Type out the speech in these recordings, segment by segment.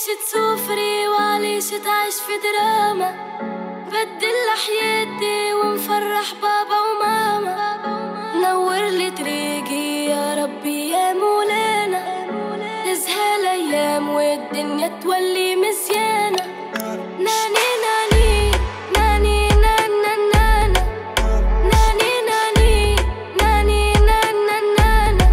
تسوفري وعليش تعيش في دراما. بدل حياتي ونفرح بابا وماما. نور لي طريقي يا ربي يا مولانا. تزهى الايام والدنيا تولي مزيانة. ناني ناني ناني نانا نانا. ناني ناني ناني نانا نانا.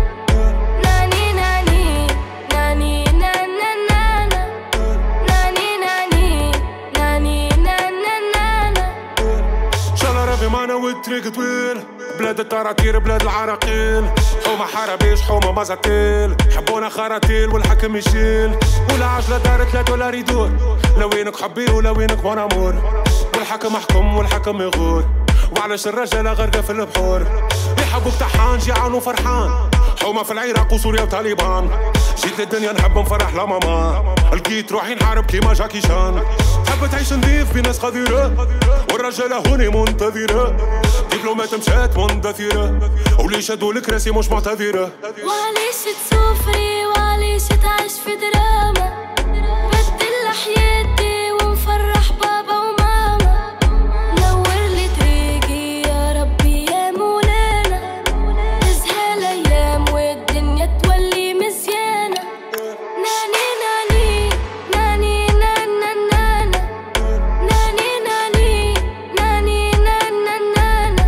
ناني ناني ناني نانا نانا. ناني ناني ناني نانا نانا. شالا ربي معنا والطريق طويل. بلاد الطراطير بلاد العراقيل. حومة حرابيش حومة مزاتيل. حبونا خراطيل والحكم يشيل. ولا عجلة دار 3 دولار يدور. لوينك حبي ولوينك مون امور. والحكم محكم والحكم يغور. وعلاش الرجالة غرقة في البحور. يحبوك طحان جيعان وفرحان. حومة في العراق وسوريا وطالبان. جيت للدنيا نحب نفرح لا ماما. لقيت روحي نحارب كيما جاكي شان. تحب تعيش نضيف بناس قديرة. والرجالة هوني منتظرة. دبلومات مشات مندثرة. ولي شادوا الكراسي مش معتذرة. وعليش تسوفري وعليش تعيش في دراما. بدل حياتي ونفرح بابا وماما. نور لي طريقي يا ربي يا مولانا. تزهى الايام والدنيا تولي مزيانة. ناني ناني ناني نانا نانا. ناني ناني ناني نانا نانا.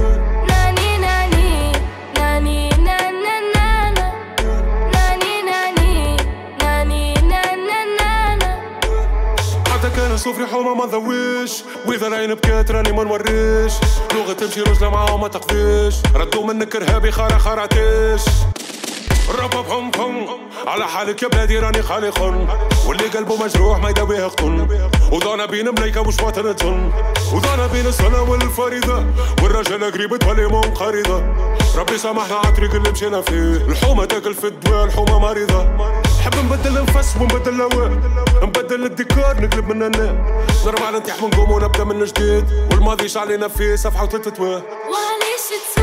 ناني ناني ناني نانا نانا. ناني ناني ناني نانا نانا. حتى كان صوفري حومة ما نضويش. واذا العين بكات راني ما نوريش. لغة تمشي رجلة معاهم ما تقضيش. ردوا منك ارهابي خراتيش. الربا بهم بهم على حالك يا بلادي راني خالق. واللي قلبه مجروح ما يداويه قطن. وضانا بين ملايكة وشواطن تن. وضانا بين الصلاة والفريضة. والرجالة قريبة تولي منقرضة. ربي سامحنا عالطريق اللي مشينا فيه. الحومة تاكل في الدواء الحومة مريضة. نحب نبدل نفس ونبدل لواه. نبدل الديكور نقلب من النام. نرمع ننتح ونقوم ونبدا من جديد. والماضي شعلينا فيه صفحة و3 تواه. وعليش